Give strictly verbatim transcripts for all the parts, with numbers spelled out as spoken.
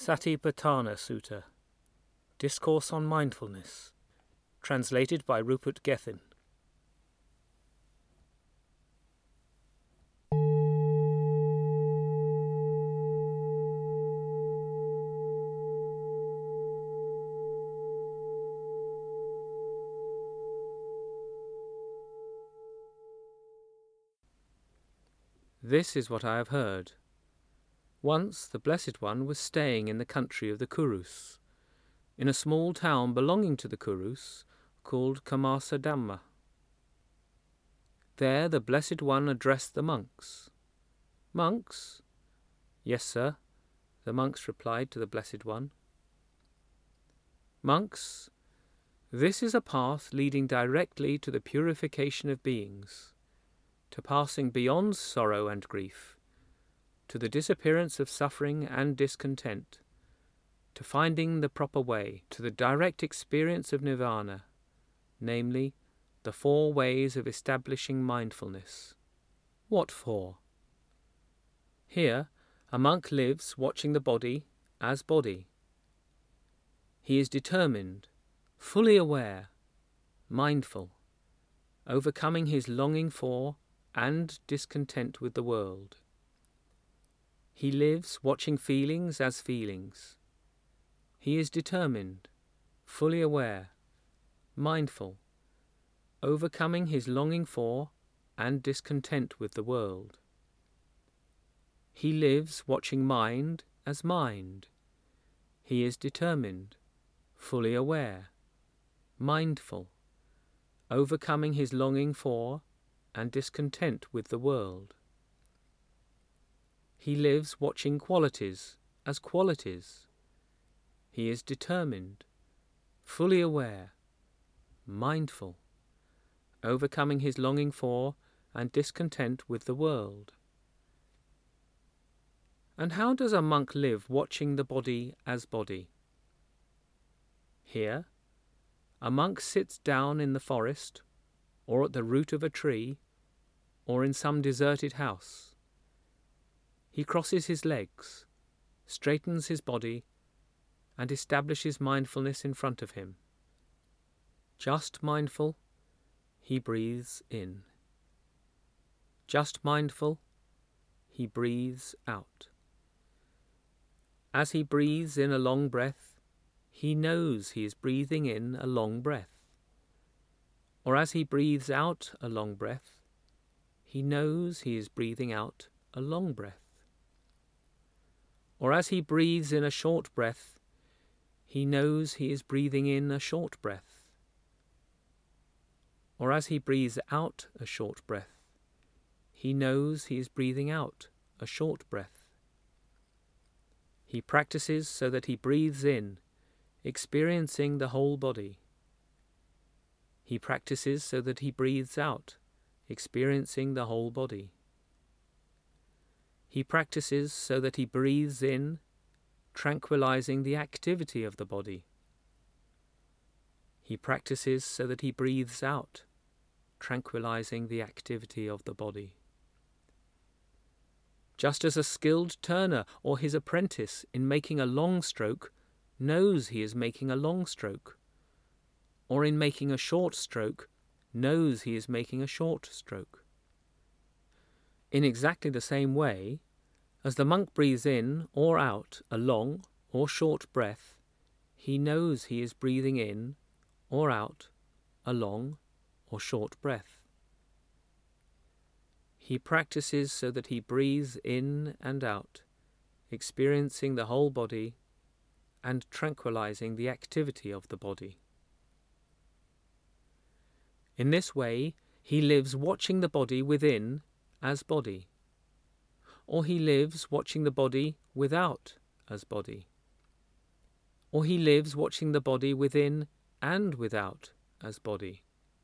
Satipatthana Sutta, Discourse on Mindfulness, translated by Rupert Gethin. This is what I have heard. Once the Blessed One was staying in the country of the Kurus, in a small town belonging to the Kurus, called Kamasa Dhamma. There the Blessed One addressed the monks. Monks? Yes, sir, the monks replied to the Blessed One. Monks, this is a path leading directly to the purification of beings, to passing beyond sorrow and grief, to the disappearance of suffering and discontent, to finding the proper way, to the direct experience of nirvana, namely, the four ways of establishing mindfulness. What for? Here, a monk lives watching the body as body. He is determined, fully aware, mindful, overcoming his longing for and discontent with the world. He lives watching feelings as feelings. He is determined, fully aware, mindful, overcoming his longing for and discontent with the world. He lives watching mind as mind. He is determined, fully aware, mindful, overcoming his longing for and discontent with the world. He lives watching qualities as qualities. He is determined, fully aware, mindful, overcoming his longing for and discontent with the world. And how does a monk live watching the body as body? Here, a monk sits down in the forest, or at the root of a tree, or in some deserted house. He crosses his legs, straightens his body, and establishes mindfulness in front of him. Just mindful, he breathes in. Just mindful, he breathes out. As he breathes in a long breath, he knows he is breathing in a long breath. Or as he breathes out a long breath, he knows he is breathing out a long breath. Or as he breathes in a short breath, he knows he is breathing in a short breath. Or as he breathes out a short breath, he knows he is breathing out a short breath. He practices so that he breathes in, experiencing the whole body. He practices so that he breathes out, experiencing the whole body. He practices so that he breathes in, tranquilizing the activity of the body. He practices so that he breathes out, tranquilizing the activity of the body. Just as a skilled turner or his apprentice in making a long stroke knows he is making a long stroke, or in making a short stroke knows he is making a short stroke. In exactly the same way, as the monk breathes in or out a long or short breath, he knows he is breathing in or out a long or short breath. He practices so that he breathes in and out, experiencing the whole body and tranquilizing the activity of the body. In this way, he lives watching the body within as body, or he lives watching the body without as body, or he lives watching the body within and without as body.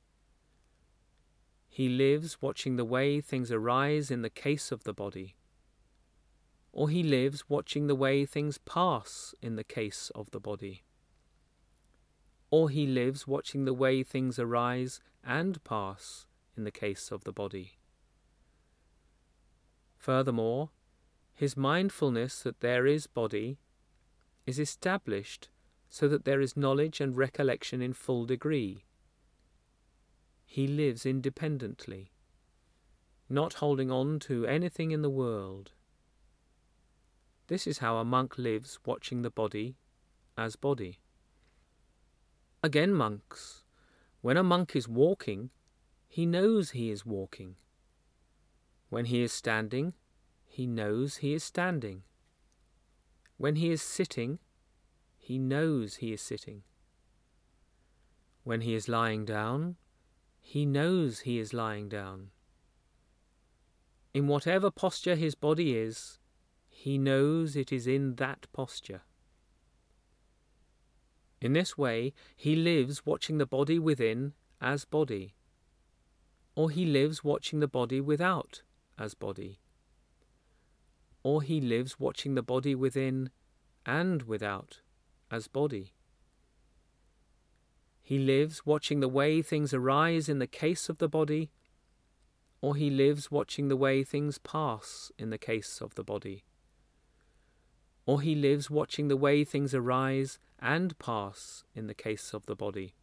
He lives watching the way things arise in the case of the body, or he lives watching the way things pass in the case of the body, or he lives watching the way things arise and pass in the case of the body. Furthermore, his mindfulness that there is body is established so that there is knowledge and recollection in full degree. He lives independently, not holding on to anything in the world. This is how a monk lives, watching the body as body. Again, monks, when a monk is walking, he knows he is walking. When he is standing, he knows he is standing. When he is sitting, he knows he is sitting. When he is lying down, he knows he is lying down. In whatever posture his body is, he knows it is in that posture. In this way, he lives watching the body within as body, or he lives watching the body without as body, or he lives watching the body within and without as body. He lives watching the way things arise in the case of the body, or he lives watching the way things pass in the case of the body, or he lives watching the way things arise and pass in the case of the body.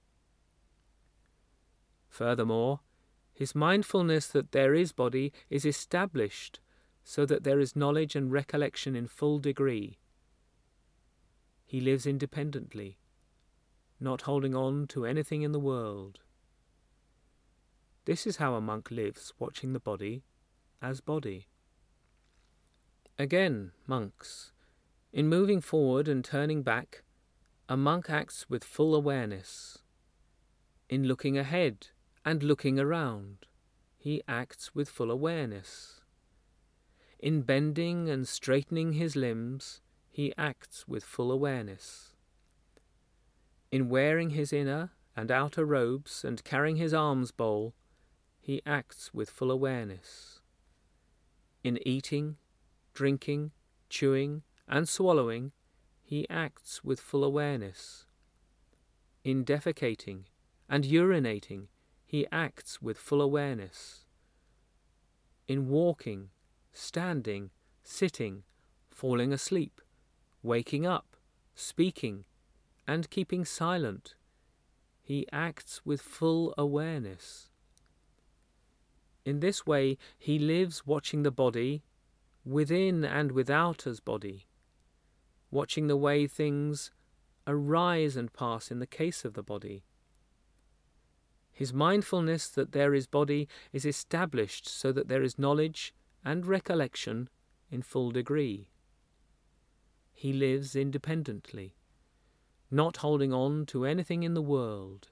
Furthermore, his mindfulness that there is body is established so that there is knowledge and recollection in full degree. He lives independently, not holding on to anything in the world. This is how a monk lives, watching the body as body. Again, monks, in moving forward and turning back, a monk acts with full awareness. In looking ahead and looking around, he acts with full awareness. In bending and straightening his limbs, he acts with full awareness. In wearing his inner and outer robes and carrying his alms bowl, he acts with full awareness. In eating, drinking, chewing, and swallowing, he acts with full awareness. In defecating and urinating, he acts with full awareness. In walking, standing, sitting, falling asleep, waking up, speaking, and keeping silent, he acts with full awareness. In this way, he lives watching the body, within and without as body, watching the way things arise and pass in the case of the body. His mindfulness that there is body is established so that there is knowledge and recollection in full degree. He lives independently, not holding on to anything in the world.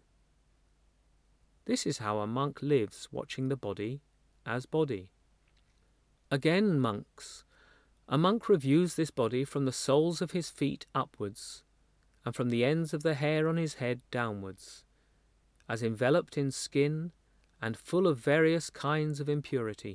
This is how a monk lives, watching the body as body. Again, monks, a monk reviews this body from the soles of his feet upwards, and from the ends of the hair on his head downwards, as enveloped in skin and full of various kinds of impurity.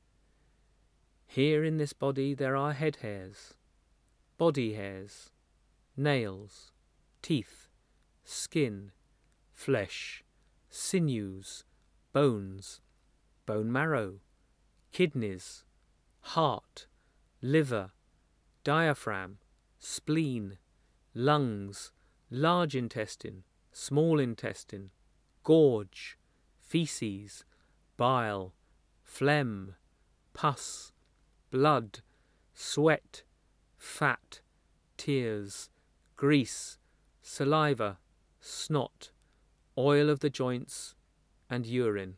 Here in this body there are head hairs, body hairs, nails, teeth, skin, flesh, sinews, bones, bone marrow, kidneys, heart, liver, diaphragm, spleen, lungs, large intestine, small intestine, gorge, feces, bile, phlegm, pus, blood, sweat, fat, tears, grease, saliva, snot, oil of the joints, and urine.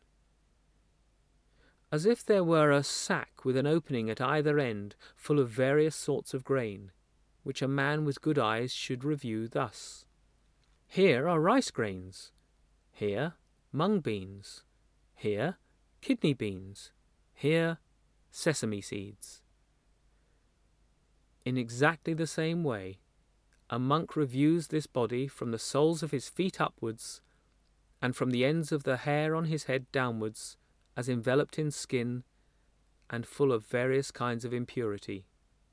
As if there were a sack with an opening at either end, full of various sorts of grain, which a man with good eyes should review thus. Here are rice grains, here mung beans, here kidney beans, here sesame seeds. In exactly the same way, a monk reviews this body from the soles of his feet upwards, and from the ends of the hair on his head downwards, as enveloped in skin and full of various kinds of impurity.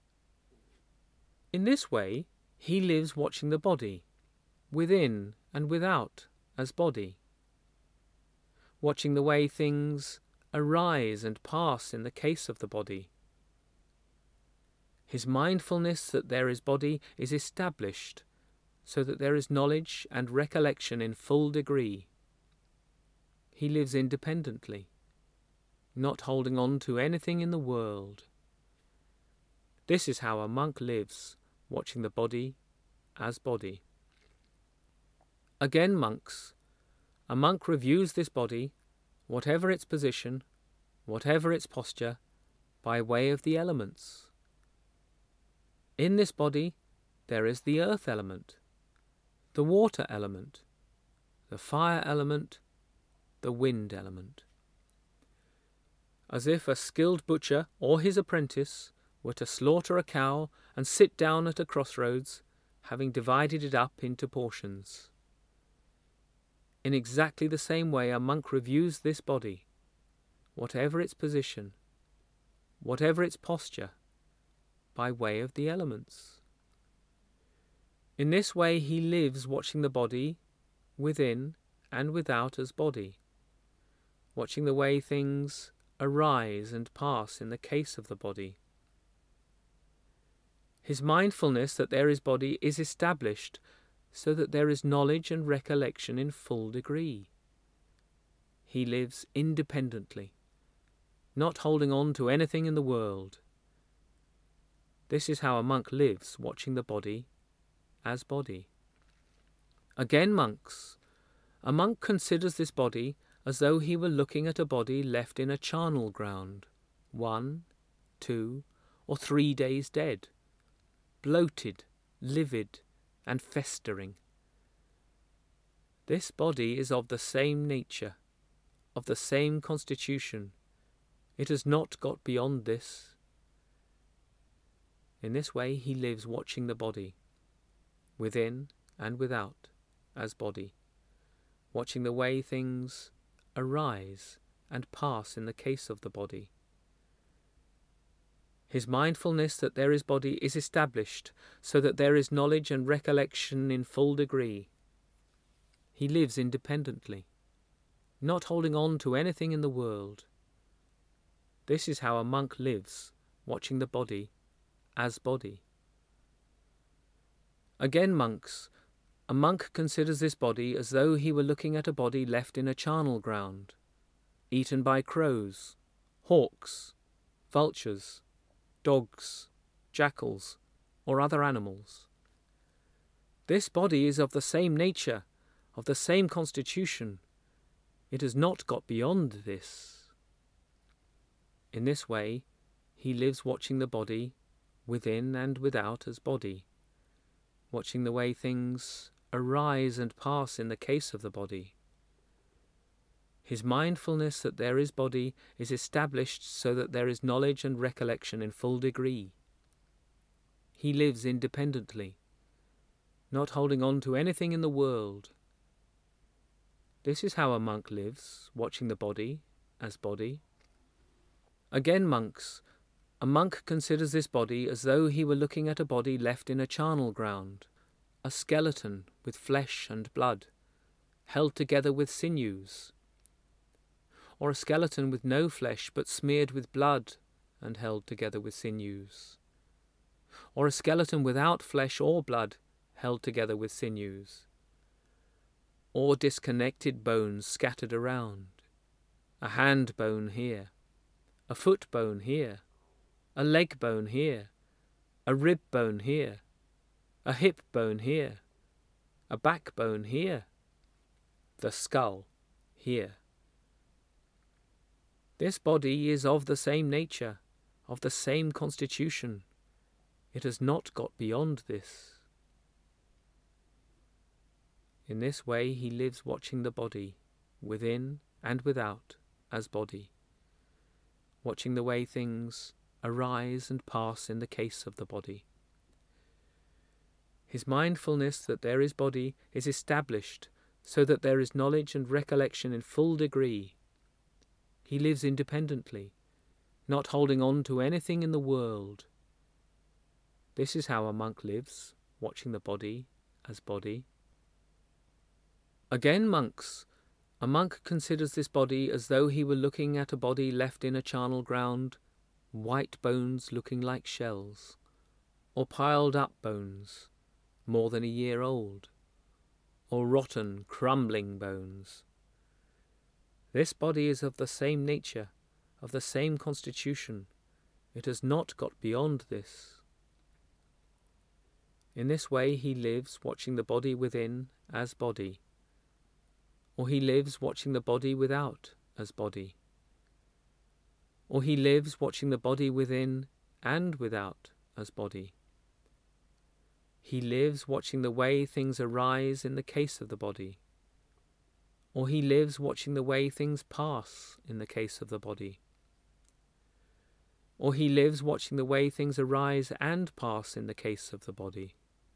In this way, he lives watching the body, within and without as body, watching the way things arise and pass in the case of the body. His mindfulness that there is body is established, so that there is knowledge and recollection in full degree. He lives independently, not holding on to anything in the world. This is how a monk lives, watching the body as body. Again, monks, a monk reviews this body, whatever its position, whatever its posture, by way of the elements. In this body there is the earth element, the water element, the fire element, the wind element. As if a skilled butcher or his apprentice were to slaughter a cow and sit down at a crossroads, having divided it up into portions. In exactly the same way a monk reviews this body, whatever its position, whatever its posture, by way of the elements. In this way he lives watching the body within and without as body, watching the way things arise and pass in the case of the body. His mindfulness that there is body is established so that there is knowledge and recollection in full degree. He lives independently, not holding on to anything in the world. This is how a monk lives, watching the body as body. Again, monks, a monk considers this body as though he were looking at a body left in a charnel ground, one, two, or three days dead, bloated, livid, and festering. This body is of the same nature, of the same constitution. It has not got beyond this. In this way he lives watching the body, within and without, as body, watching the way things arise and pass in the case of the body. His mindfulness that there is body is established so that there is knowledge and recollection in full degree. He lives independently, not holding on to anything in the world. This is how a monk lives, watching the body as body. Again, monks, a monk considers this body as though he were looking at a body left in a charnel ground, eaten by crows, hawks, vultures, dogs, jackals, or other animals. This body is of the same nature, of the same constitution. It has not got beyond this. In this way, he lives watching the body within and without as body, watching the way things arise and pass in the case of the body. His mindfulness that there is body is established so that there is knowledge and recollection in full degree. He lives independently, not holding on to anything in the world. This is how a monk lives, watching the body as body. Again, monks, a monk considers this body as though he were looking at a body left in a charnel ground, a skeleton with flesh and blood, held together with sinews, or a skeleton with no flesh but smeared with blood and held together with sinews, or a skeleton without flesh or blood held together with sinews, or disconnected bones scattered around, a hand bone here, a foot bone here, a leg bone here, a rib bone here, a hip bone here, a backbone here, the skull here. This body is of the same nature, of the same constitution. It has not got beyond this. In this way he lives watching the body, within and without, as body, watching the way things arise and pass in the case of the body. His mindfulness that there is body is established so that there is knowledge and recollection in full degree. He lives independently, not holding on to anything in the world. This is how a monk lives, watching the body as body. Again, monks, a monk considers this body as though he were looking at a body left in a charnel ground, white bones looking like shells, or piled up bones, more than a year old, or rotten, crumbling bones. This body is of the same nature, of the same constitution. It has not got beyond this. In this way he lives watching the body within as body, or he lives watching the body without as body, or he lives watching the body within and without as body. He lives watching the way things arise in the case of the body, or he lives watching the way things pass in the case of the body, or he lives watching the way things arise and pass in the case of the body.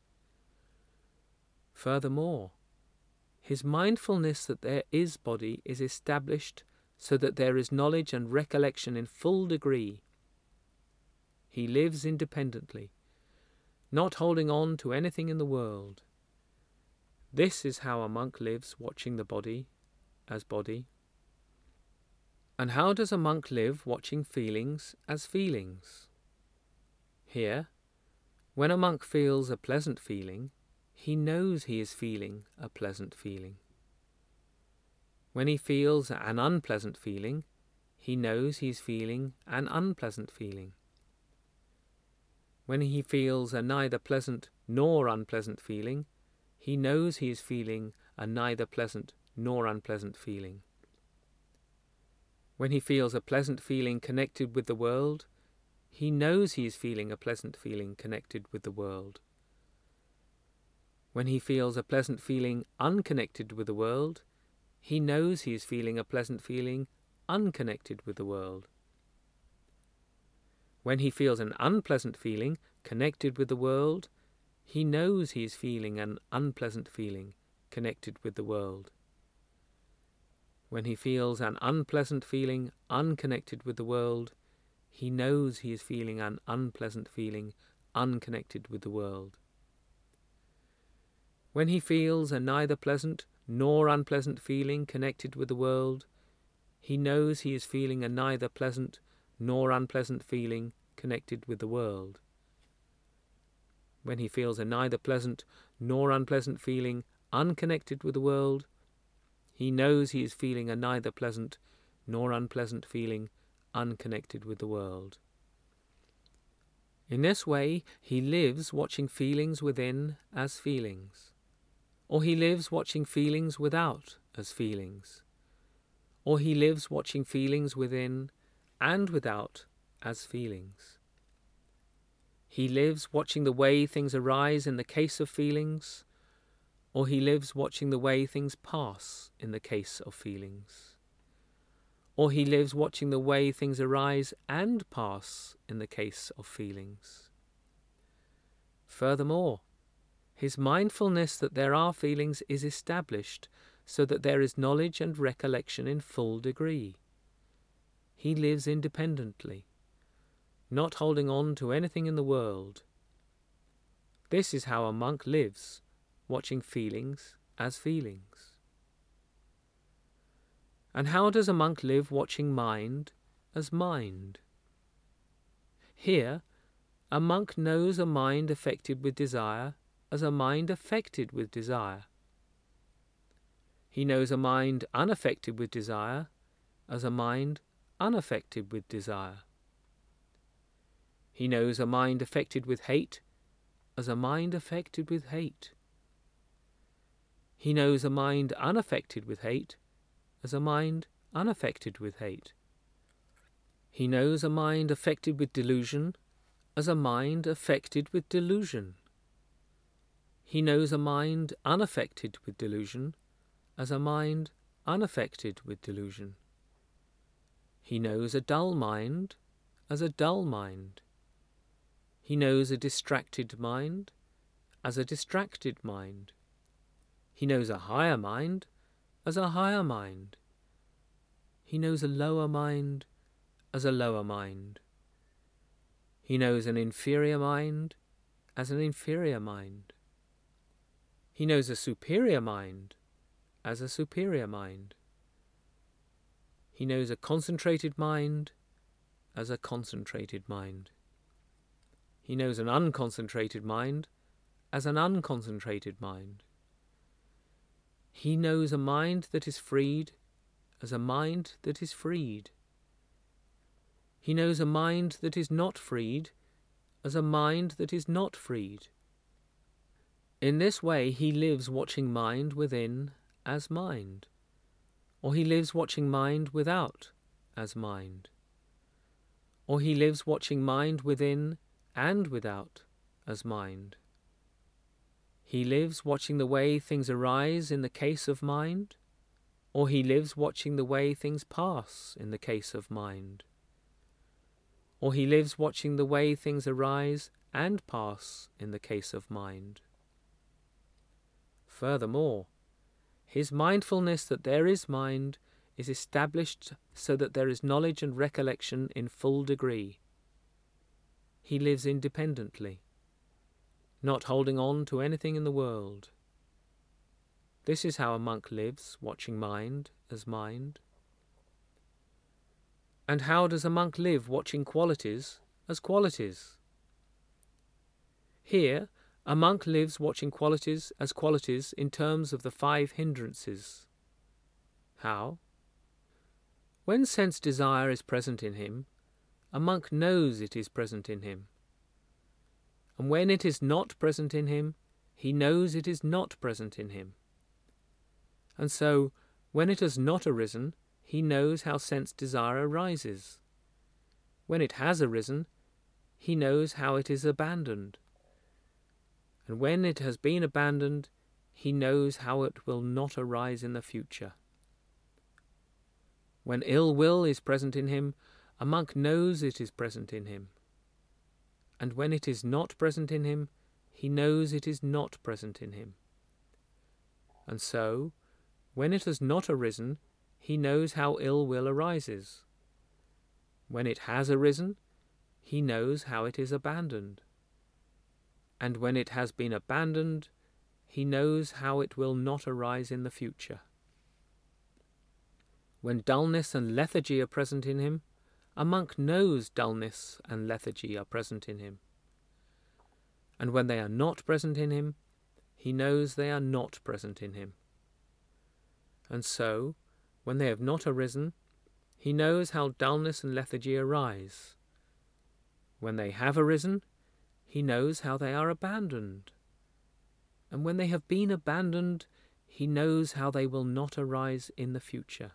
Furthermore, his mindfulness that there is body is established so that there is knowledge and recollection in full degree. He lives independently, not holding on to anything in the world. This is how a monk lives watching the body as body. And how does a monk live watching feelings as feelings? Here, when a monk feels a pleasant feeling, he knows he is feeling a pleasant feeling. When he feels an unpleasant feeling, he knows he is feeling an unpleasant feeling. When he feels a neither pleasant nor unpleasant feeling, he knows he is feeling a neither pleasant nor unpleasant feeling. When he feels a pleasant feeling connected with the world, he knows he is feeling a pleasant feeling connected with the world. When he feels a pleasant feeling unconnected with the world, he knows he is feeling a pleasant feeling unconnected with the world. When he feels an unpleasant feeling connected with the world, he knows he is feeling an unpleasant feeling connected with the world. When he feels an unpleasant feeling unconnected with the world, he knows he is feeling an unpleasant feeling unconnected with the world. When he feels a neither pleasant nor unpleasant feeling connected with the world, he knows he is feeling a neither pleasant nor unpleasant feeling connected with the world. When he feels a neither pleasant nor unpleasant feeling unconnected with the world, he knows he is feeling a neither pleasant nor unpleasant feeling unconnected with the world. In this way he lives watching feelings within as feelings, or he lives watching feelings without as feelings, or he lives watching feelings within and without as feelings. He lives watching the way things arise in the case of feelings, or he lives watching the way things pass in the case of feelings, or he lives watching the way things arise and pass in the case of feelings. Furthermore, his mindfulness that there are feelings is established so that there is knowledge and recollection in full degree. He lives independently, not holding on to anything in the world. This is how a monk lives, watching feelings as feelings. And how does a monk live watching mind as mind? Here, a monk knows a mind affected with desire as a mind affected with desire. He knows a mind unaffected with desire as a mind unaffected with desire. He knows a mind affected with hate as a mind affected with hate. He knows a mind unaffected with hate as a mind unaffected with hate. He knows a mind affected with delusion as a mind affected with delusion. He knows a mind unaffected with delusion as a mind unaffected with delusion. He knows a dull mind as a dull mind. He knows a distracted mind as a distracted mind. He knows a higher mind as a higher mind. He knows a lower mind as a lower mind. He knows an inferior mind as an inferior mind. He knows a superior mind as a superior mind. He knows a concentrated mind as a concentrated mind. He knows an unconcentrated mind as an unconcentrated mind. He knows a mind that is freed as a mind that is freed. He knows a mind that is not freed as a mind that is not freed. In this way he lives watching mind within as mind, or he lives watching mind without as mind, or he lives watching mind within and without as mind. He lives watching the way things arise in the case of mind, or he lives watching the way things pass in the case of mind, or he lives watching the way things arise and pass in the case of mind. Furthermore, his mindfulness that there is mind is established so that there is knowledge and recollection in full degree. He lives independently, not holding on to anything in the world. This is how a monk lives, watching mind as mind. And how does a monk live, watching qualities as qualities? Here, a monk lives watching qualities as qualities in terms of the five hindrances. How? When sense desire is present in him, a monk knows it is present in him. And when it is not present in him, he knows it is not present in him. And so, when it has not arisen, he knows how sense desire arises. When it has arisen, he knows how it is abandoned. And when it has been abandoned, he knows how it will not arise in the future. When ill will is present in him, a monk knows it is present in him. And when it is not present in him, he knows it is not present in him. And so, when it has not arisen, he knows how ill will arises. When it has arisen, he knows how it is abandoned. And when it has been abandoned, he knows how it will not arise in the future. When dullness and lethargy are present in him, a monk knows dullness and lethargy are present in him. And when they are not present in him, he knows they are not present in him. And so, when they have not arisen, he knows how dullness and lethargy arise. When they have arisen, he knows how they are abandoned. And when they have been abandoned, he knows how they will not arise in the future.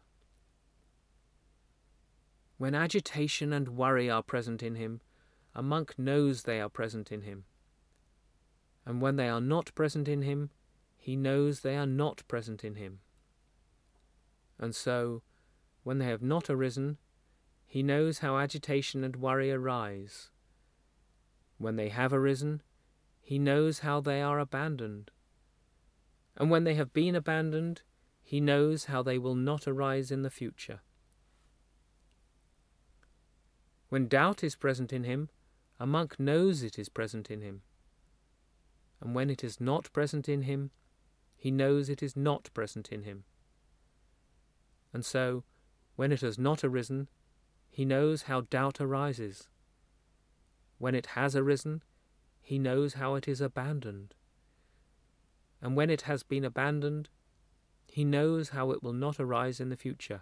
When agitation and worry are present in him, a monk knows they are present in him. And when they are not present in him, he knows they are not present in him. And so, when they have not arisen, he knows how agitation and worry arise. When they have arisen, he knows how they are abandoned. And when they have been abandoned, he knows how they will not arise in the future. When doubt is present in him, a monk knows it is present in him. And when it is not present in him, he knows it is not present in him. And so, when it has not arisen, he knows how doubt arises. When it has arisen, he knows how it is abandoned. And when it has been abandoned, he knows how it will not arise in the future.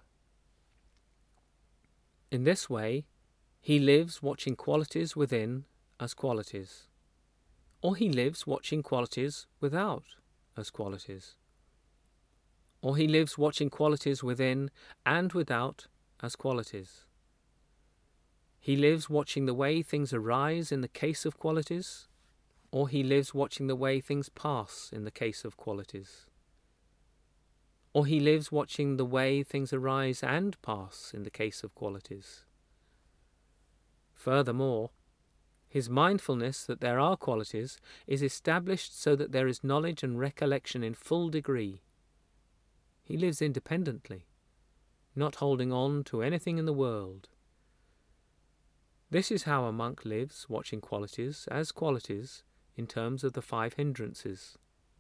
In this way, he lives watching qualities within as qualities, or he lives watching qualities without as qualities, or he lives watching qualities within and without as qualities. He lives watching the way things arise in the case of qualities, or he lives watching the way things pass in the case of qualities, or he lives watching the way things arise and pass in the case of qualities. Furthermore, his mindfulness that there are qualities is established so that there is knowledge and recollection in full degree. He lives independently, not holding on to anything in the world. This is how a monk lives, watching qualities as qualities in terms of the five hindrances.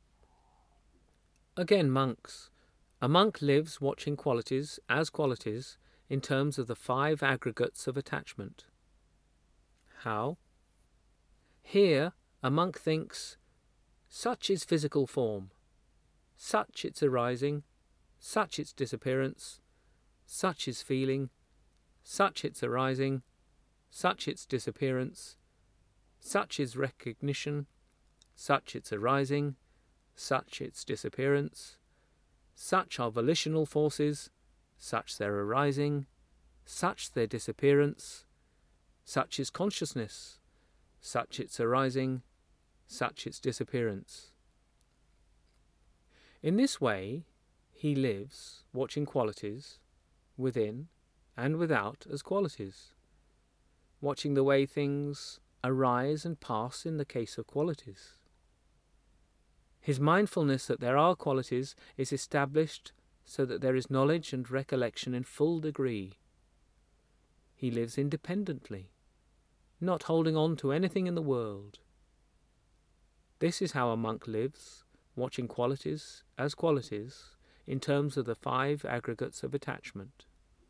Again, monks. A monk lives watching qualities as qualities in terms of the five aggregates of attachment. How? Here a monk thinks, such is physical form, such its arising, such its disappearance, such is feeling, such its arising, such its disappearance, such is recognition, such its arising, such its disappearance, such are volitional forces, such their arising, such their disappearance, such is consciousness, such its arising, such its disappearance. In this way he lives, watching qualities, within and without as qualities, watching the way things arise and pass in the case of qualities. His mindfulness that there are qualities is established so that there is knowledge and recollection in full degree. He lives independently, not holding on to anything in the world. This is how a monk lives, watching qualities as qualities in terms of the five aggregates of attachment.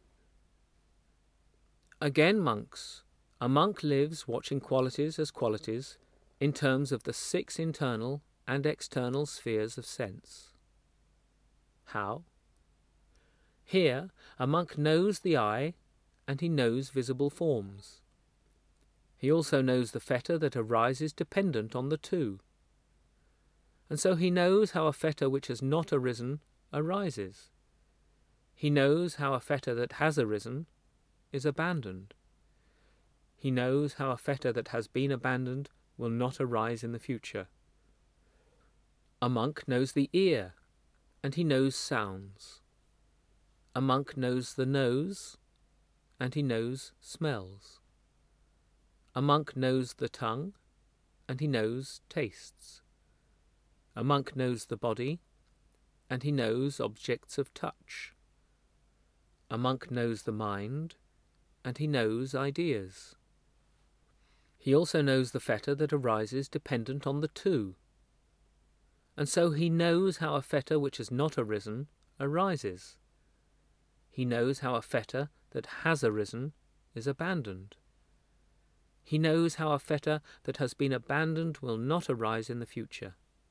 Again, monks, a monk lives watching qualities as qualities in terms of the six internal and external spheres of sense. How? Here a monk knows the eye and he knows visible forms. He also knows the fetter that arises dependent on the two. And so he knows how a fetter which has not arisen arises. He knows how a fetter that has arisen is abandoned. He knows how a fetter that has been abandoned will not arise in the future. A monk knows the ear, and he knows sounds. A monk knows the nose, and he knows smells. A monk knows the tongue, and he knows tastes. A monk knows the body, and he knows objects of touch. A monk knows the mind, and he knows ideas. He also knows the fetter that arises dependent on the two. And so he knows how a fetter which has not arisen arises. He knows how a fetter that has arisen is abandoned. He knows how a fetter that has been abandoned will not arise in the future.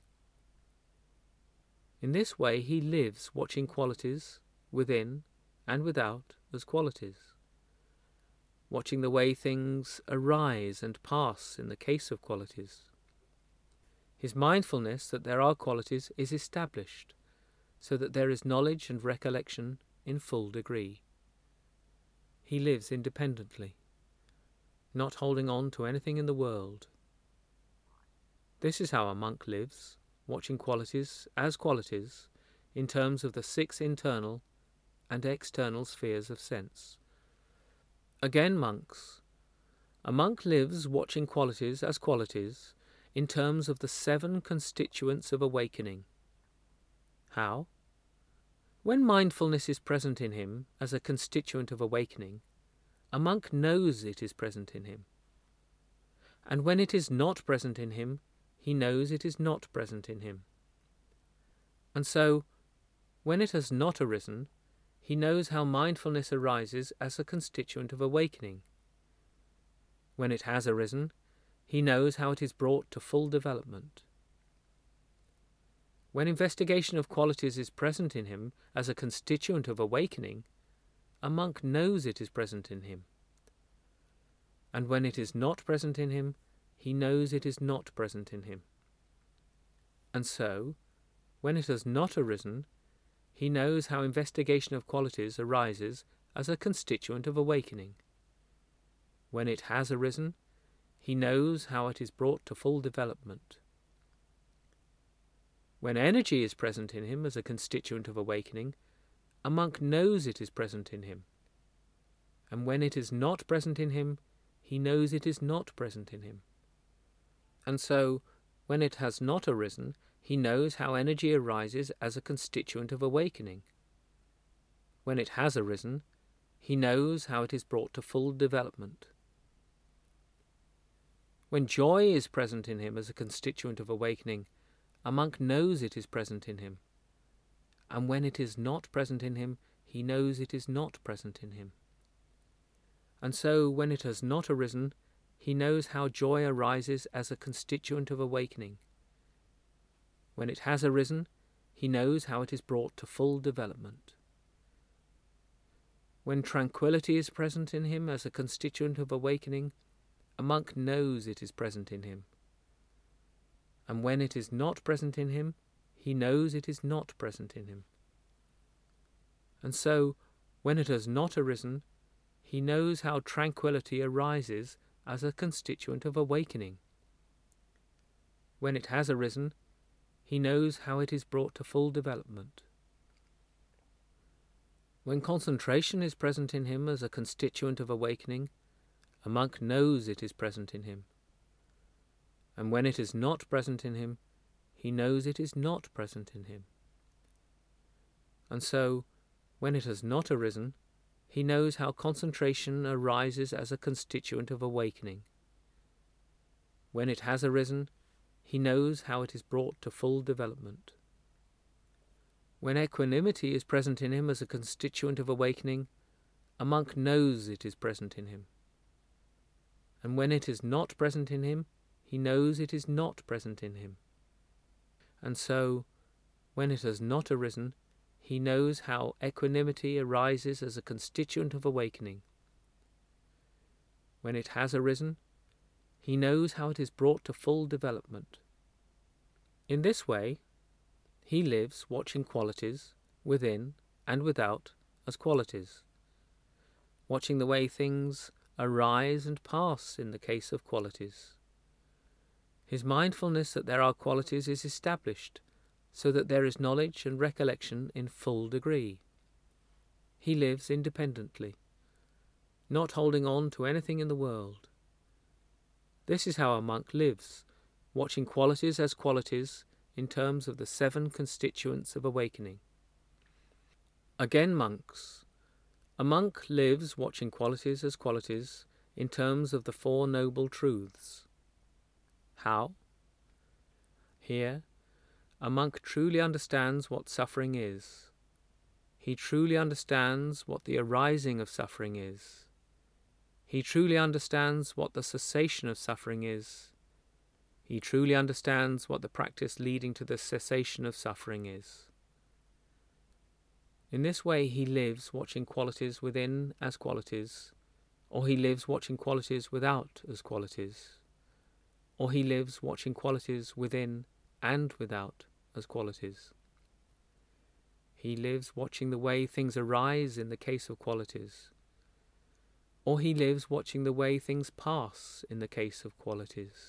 In this way he lives watching qualities, within and without as qualities, watching the way things arise and pass in the case of qualities. His mindfulness that there are qualities is established, so that there is knowledge and recollection in full degree. He lives independently, not holding on to anything in the world. This is how a monk lives, watching qualities as qualities in terms of the six internal and external spheres of sense. Again, monks, a monk lives watching qualities as qualities in terms of the seven constituents of awakening. How? When mindfulness is present in him as a constituent of awakening, a monk knows it is present in him. And when it is not present in him, he knows it is not present in him. And so, when it has not arisen, he knows how mindfulness arises as a constituent of awakening. When it has arisen, he knows how it is brought to full development. When investigation of qualities is present in him as a constituent of awakening, a monk knows it is present in him. And when it is not present in him, he knows it is not present in him. And so, when it has not arisen, he knows how investigation of qualities arises as a constituent of awakening. When it has arisen, he knows how it is brought to full development. When energy is present in him as a constituent of awakening, a monk knows it is present in him. And when it is not present in him, he knows it is not present in him. And so, when it has not arisen, he knows how energy arises as a constituent of awakening. When it has arisen, he knows how it is brought to full development. When joy is present in him as a constituent of awakening, a monk knows it is present in him. And when it is not present in him, he knows it is not present in him. And so, when it has not arisen, he knows how joy arises as a constituent of awakening. When it has arisen, he knows how it is brought to full development. When tranquility is present in him as a constituent of awakening, a monk knows it is present in him. And when it is not present in him, he knows it is not present in him. And so, when it has not arisen, he knows how tranquility arises as a constituent of awakening. When it has arisen, he knows how it is brought to full development. When concentration is present in him as a constituent of awakening, a monk knows it is present in him. And when it is not present in him, he knows it is not present in him. And so, when it has not arisen, he knows how concentration arises as a constituent of awakening. When it has arisen, he knows how it is brought to full development. When equanimity is present in him as a constituent of awakening, a monk knows it is present in him. And when it is not present in him, he knows it is not present in him. And so, when it has not arisen, he knows how equanimity arises as a constituent of awakening. When it has arisen, he knows how it is brought to full development. In this way, he lives watching qualities, within and without, as qualities, watching the way things arise and pass in the case of qualities. His mindfulness that there are qualities is established, so that there is knowledge and recollection in full degree. He lives independently, not holding on to anything in the world. This is how a monk lives, watching qualities as qualities in terms of the seven constituents of awakening. Again, monks. A monk lives watching qualities as qualities in terms of the Four Noble Truths. How? Here, a monk truly understands what suffering is. He truly understands what the arising of suffering is. He truly understands what the cessation of suffering is. He truly understands what the practice leading to the cessation of suffering is. In this way he lives watching qualities within as qualities, or he lives watching qualities without as qualities, or he lives watching qualities within and without as qualities. He lives watching the way things arise in the case of qualities, or he lives watching the way things pass in the case of qualities,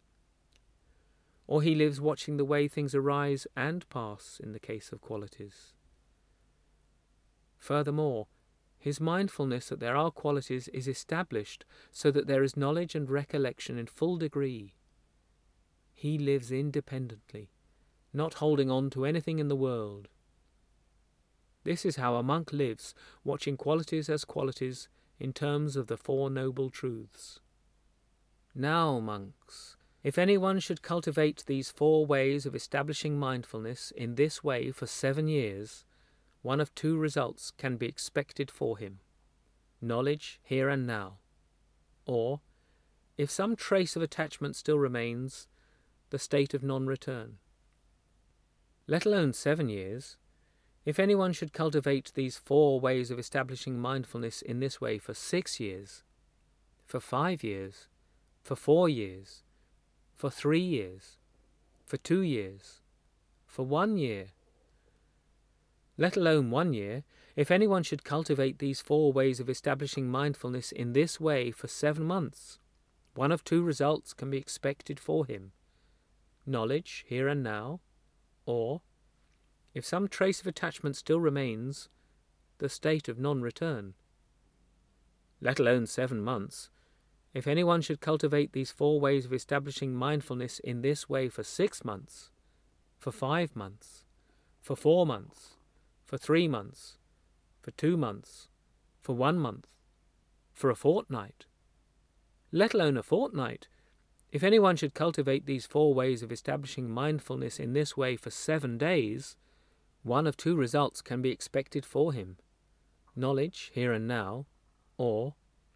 or he lives watching the way things arise and pass in the case of qualities. Furthermore, his mindfulness that there are qualities is established so that there is knowledge and recollection in full degree. He lives independently, not holding on to anything in the world. This is how a monk lives, watching qualities as qualities in terms of the Four Noble Truths. Now, monks, if anyone should cultivate these four ways of establishing mindfulness in this way for seven years, one of two results can be expected for him: knowledge here and now, or, if some trace of attachment still remains, the state of non-return. Let alone seven years, if anyone should cultivate these four ways of establishing mindfulness in this way for six years, for five years, for four years, for three years, for two years, for one year, let alone one year, if anyone should cultivate these four ways of establishing mindfulness in this way for seven months, one of two results can be expected for him: knowledge here and now, or, if some trace of attachment still remains, the state of non-return. Let alone seven months, if anyone should cultivate these four ways of establishing mindfulness in this way for six months, for five months, for four months, for three months, for two months, for one month, for a fortnight, let alone a fortnight, if anyone should cultivate these four ways of establishing mindfulness in this way for seven days, one of two results can be expected for him: knowledge here and now, or,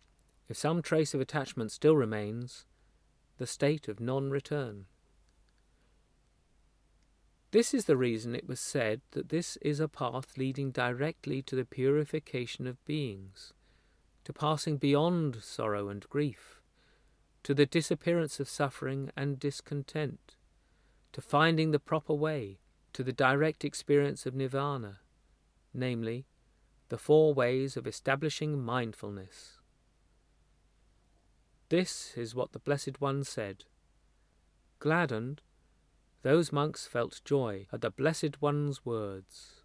If some trace of attachment still remains, the state of non-return. This is the reason it was said that this is a path leading directly to the purification of beings, to passing beyond sorrow and grief, to the disappearance of suffering and discontent, to finding the proper way, to the direct experience of nirvana, namely, the four ways of establishing mindfulness. This is what the Blessed One said. Gladdened, those monks felt joy at the Blessed One's words.